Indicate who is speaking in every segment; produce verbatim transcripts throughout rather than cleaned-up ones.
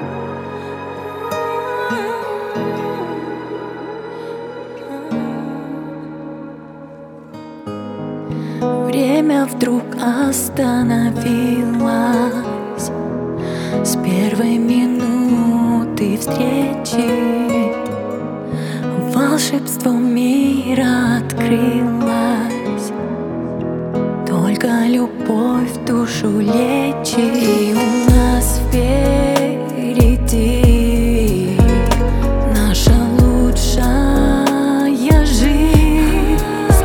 Speaker 1: Время вдруг остановилось с первой минуты встречи. Волшебство мира открылось, только любовь в душу лечит. И у нас впереди наша лучшая жизнь.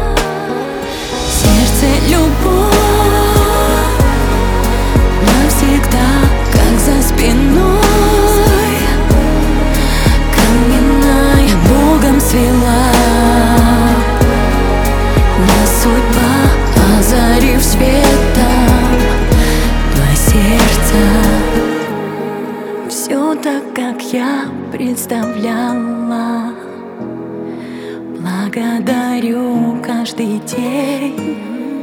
Speaker 1: Сердце любовь навсегда, как за спиной, каменная Богом свела. Нас судьба, озарив светом два сердца. Все так, как я представляла. Благодарю каждый день,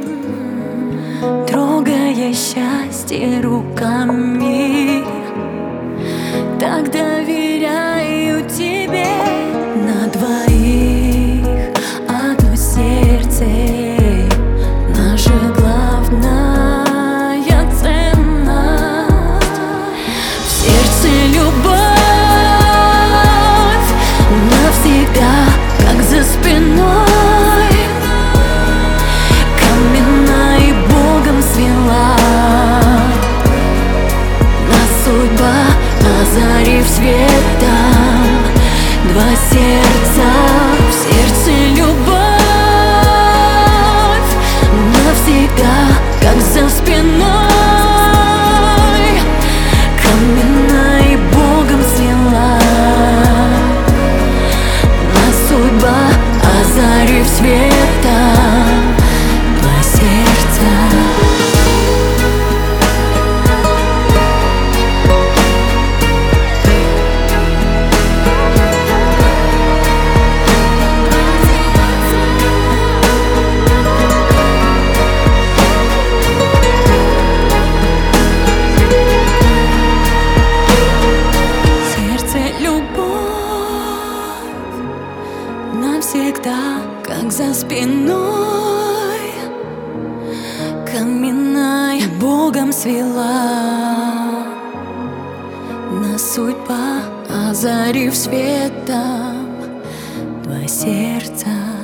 Speaker 1: трогая счастье руками. Так доверяю тебе. На двоих одно сердце, наша главная ценность. В сердце любовь навсегда, как за спиной, каменной Богом свела. Нас судьба, озарив светом два сердца. В сердце любовь навсегда, как за спиной, каменной Богом свела. Нас судьба, озарив светом два сердца. Навсегда, как за спиной, каменная Богом свела. Нас судьба, озарив светом два сердца.